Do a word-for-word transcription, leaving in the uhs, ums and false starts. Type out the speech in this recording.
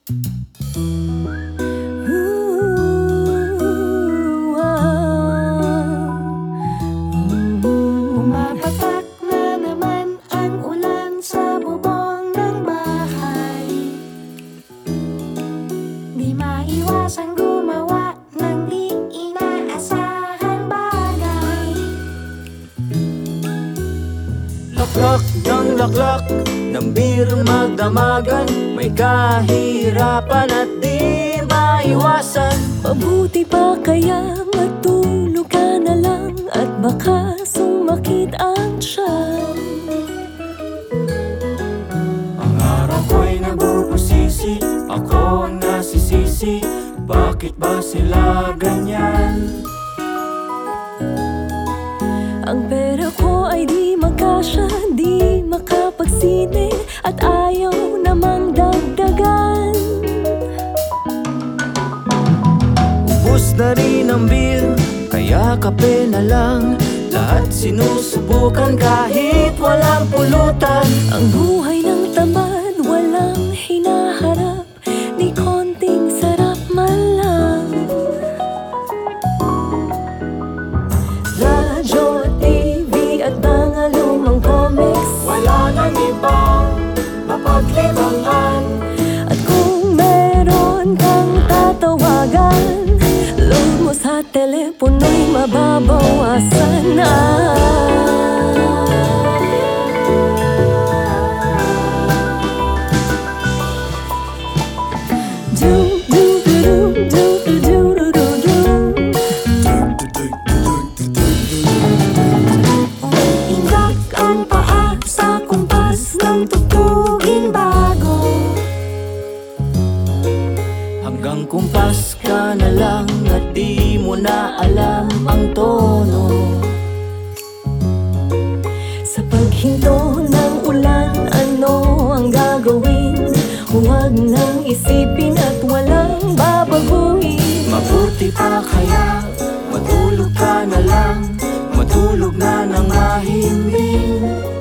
Pumapatak na naman ang ulan sa bubong ng bahay. Di maiwasang gumawa ng di inaasahang bagay. Laklak ng laklak ng bir magdamagan, may kahirapan at di maiwasan. Mabuti pa kaya matulog ka na lang at baka sumakit ang tiyan. Ang araw ko'y nabubusisi, ako ang nasisisi. Bakit ba sila ganyan? Ang pera ko ay di magkasya, di makapagsine at ayaw namang dagdagan. Ubus na rin ang bill, kaya kape na lang. Lahat sinusubukan kahit walang pulutan. Ang buhay ng tamad walang hinaharap, di konting sarap man lang. Radyo, T V at mga lumang comics, Wala nang ibang mapaglibangan. at kung meron kang tatawagan, load mo sa telepono'y mababawasan na. Do, do, do, do, do, do, do, do, do. Umiindak ang paa sa kumpas ng tugtugin bago. Hanggang kumpas ka na lang at di mo na alam ang tono. Sa paghinto ng ulan, ano ang gagawin? Huwag nang isipin at walang babaguhin. Mabuti pa kaya matulog ka na lang, matulog na ng mahimbing.